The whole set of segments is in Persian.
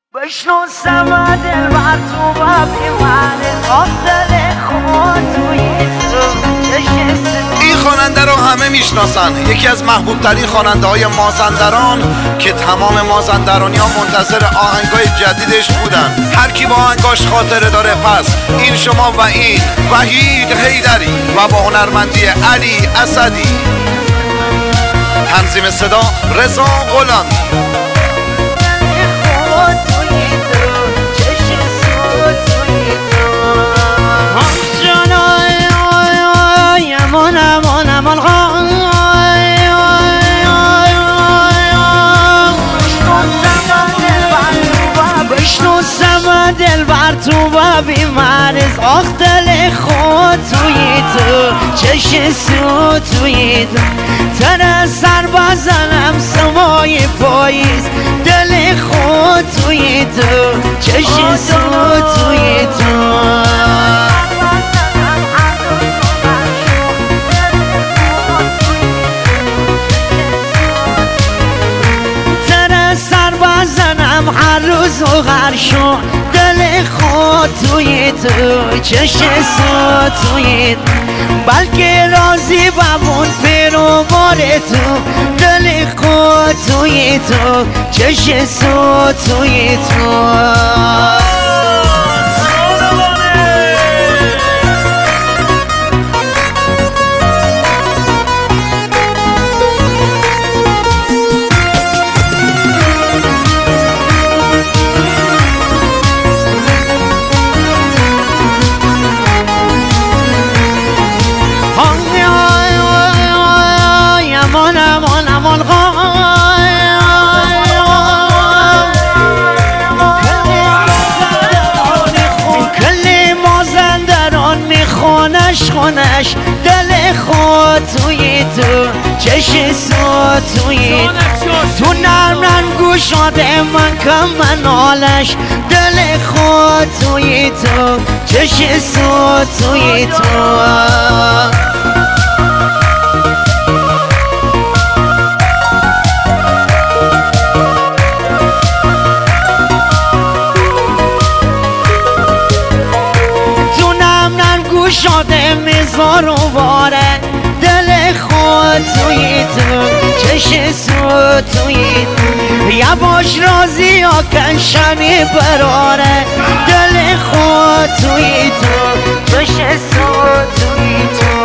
بشنو سما دل بر تو و بیماره دل خود توی تو. این خواننده رو همه میشناسن، یکی از محبوب ترین خواننده های مازندران که تمام مازندرانی ها منتظر آهنگای جدیدش بودن. هر کی با آهنگاش خاطره داره، پس این شما و این وحید حیدری و با هنرمندی علی اسدی. تنظیم صدا رضا غلامی. دل بر تو و بیمارز آخ دل خود توی تو چش سو توی تو تن سر بزنم سمای پاییز دل خود توی تو چش سو توی تو تن سر بزنم هر روز و هر شو دل خود توی تو چش سو توی تو بلکه راضی بمون پیرومار تو دل خود توی تو چش سو توی تو خونش دل خود توی تو چش سو توی تو نرم گوشاده من کم منالش دل خود توی تو چش سو توی تو شده میزار و باره دل خود توی تو چش سو توی تو یواش رازی ها کنشنی براره دل خود توی تو چش سو توی تو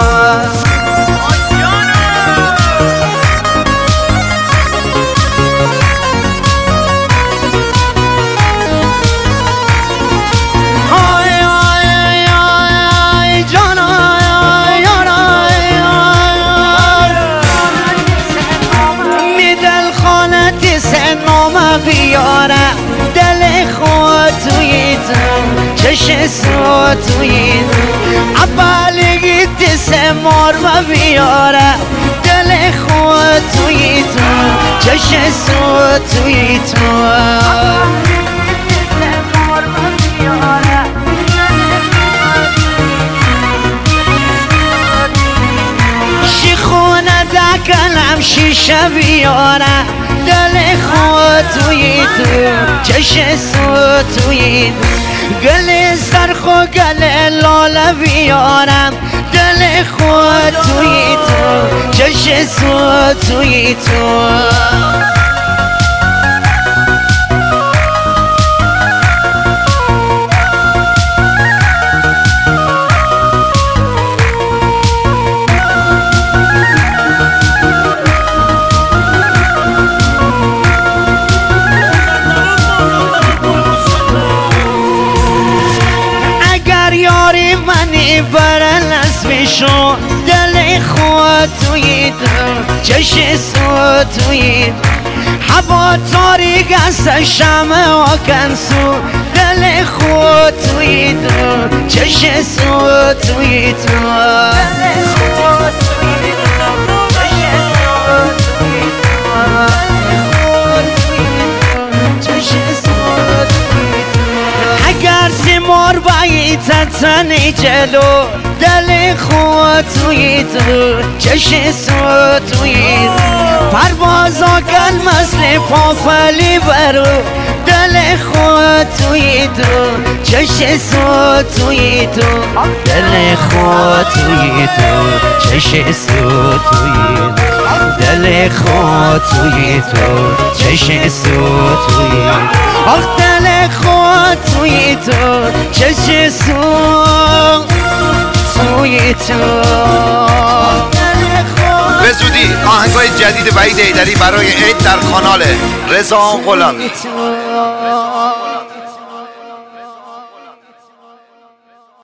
بیاره دل خود توی تو چش سو توی تو عبالگی دست مار و بیاره دل خود توی تو چش سو توی تو شیخونه دکلم شیشه بیاره دل خود توی تو چش سو توی تو گل سرخو گل لاله بیارم دل خود توی تو چش سو توی تو منی برن اسمشو دل خود توی تو چش سو توی هوا تاریک است شمع و کنسو دل خود توی تو چش سو توی تو دل خود توی تو چش سو توی تو اگر تیمار باید تنی جلو دل خود توی تو چش سو توی پروازا کن مثل پافلی برو دل توی تو چش سو توی تو دل خود توی تو چش سو توی تو دل خود توی تو چش سو توی آخ دل خود توی تو چش سو توی تو به زودی آهنگای جدید وحید حیدری برای عید در کانال رضا غلامی.